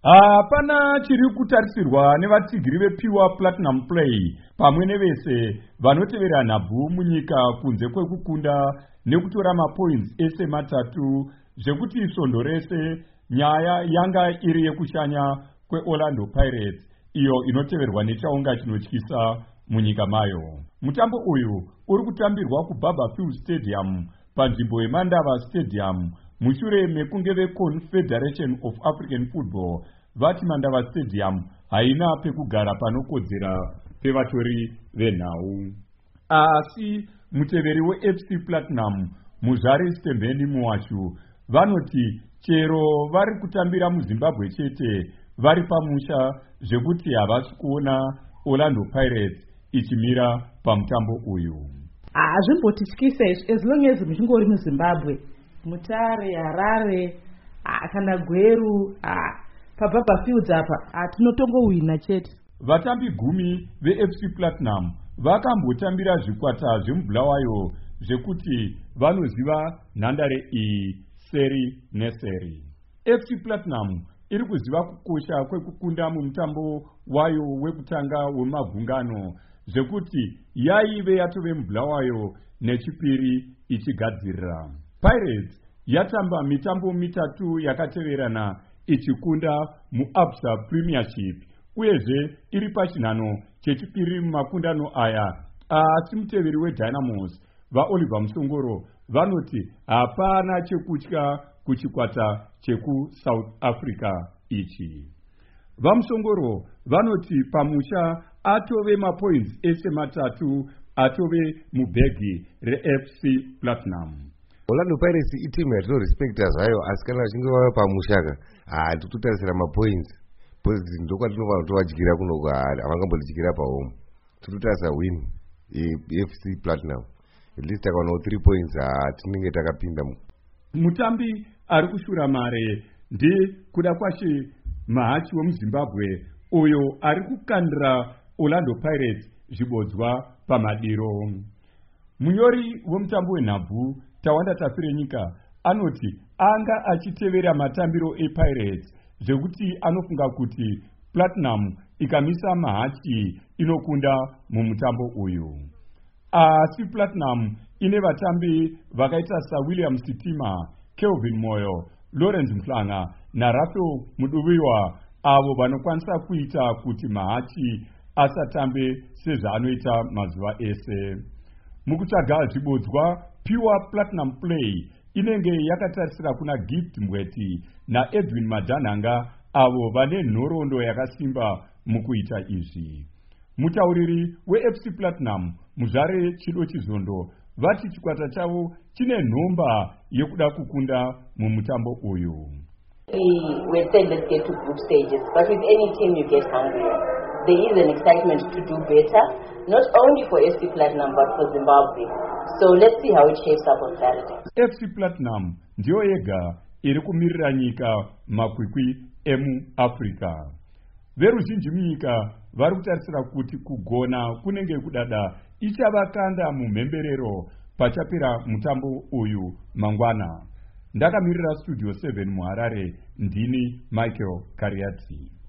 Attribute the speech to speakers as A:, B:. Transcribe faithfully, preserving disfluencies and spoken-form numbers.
A: Hapana chiri kutarisirwa nevatsigiri vePure Platinum Play pamwe nevese vanotevera nhabvu munyika kunze kwekukunda nekutora mapoints ese matatu zvekuti svondo rese nyaya yanga iri yekushanya kweOrlando Pirates iyo inoteverwa nechaunga chinotyisa munyika mayo. Mutambo uyu uri kutambirwa kuBaba Field Stadium panzvimbo yeMandava Stadium mushure mekunge veConfederation of African Football vati Mandava Stadium haina pekugara panokodzera pevatori venhau. Asi muteveri weF C Platinum Muzvari Stembeni Muwashu vanoti chero vari kutambira muZimbabwe chete vari pamusha zvekuti havasi kuona Orlando Pirates ichimira pamutambo uyu.
B: Hazvimbotityisa as long as muchingori muZimbabwe, Mutare, Harare, kana Gweru, paBaba Fields apa tinotongowina chete.
A: Vatambi gumi veF C Platinum vakambotambira zvikwata zvemubhulawayo zvekuti vanoziva nhandare iyi seri neseri. F C Platinum iri kuziva kukosha kwekukunda mumutambo wayo wekutanga wemagungano zvekuti yaive yatove mubhulawayo nechipiri ichigadzirira. Pirates yatamba mitambo mitatu yakateverana ichikunda muAbsa Premiership uyezve iri pachinhano chechipiri mumakundano aya. Asi muteveri weDynamos vaOliver Musongoro vanoti hapana chekutya kuchikwata chekuSouth Africa ichi. VaMusongoro vanoti pamusha atove mapoints ese matatu atove mubhegi reF C Platinum.
C: Orlando Pirates itimu yatinorespekta zvayo asi kana vachinge vava pamushaka hatitotarisira mapoints because ndokwatinova kutovadyira kunoko havangambotidyira pahome. Tinotarisira win F C Platinum at least takaonawo three points hatinenge takapinda.
A: Mutambi ari kushura mare ndekuda kwashe Mahachi wemuZimbabwe uyo ari kukandira Orlando Pirates zvibodzwa pamadiro. Munyori wemutambo wenhabvu Tawanda Tafirenyika anoti anga achitevera matambiro ePirates zvekuti anofunga kuti Platinum ikamisa Mahachi inokunda mumutambo uyu. Asi Platinum ine vatambi vakaita saWilliam Sitima, Kelvin Moyo, Lawrence Mhlanga naRafael Muduviwa avo vanokwanisa kuita kuti Mahachi asatambe sezvaanoita mazuva ese. Mukutsvaga zvibodzwa Pure Platinum Play inenge yakatarisira kuna Gift Mweti naEdwin Madanhanga avo vane nhoroondo yakasimba mukuita izvi. Mutauriri weF C Platinum Muzvare Chido Chizondo vati chikwata chavo chine nhomba yekuda kukunda mumutambo uyu.
D: We said let's get to group stages, but with any team you get hungrier. There is an excitement to do better, not only for F C Platinum but for Zimbabwe. So let's see how it shapes up on Saturday.
A: F C Platinum ndiyo yega iri kumirira nyika makwikwi emu Africa. Veruzhinji munyika vari kutarisira kuti kugona kunenge kudada ichavakanda mumhemberero pachapera mutambo uyu mangwana. Ndakamirira Studio seven muHarare ndini Michael Kariati.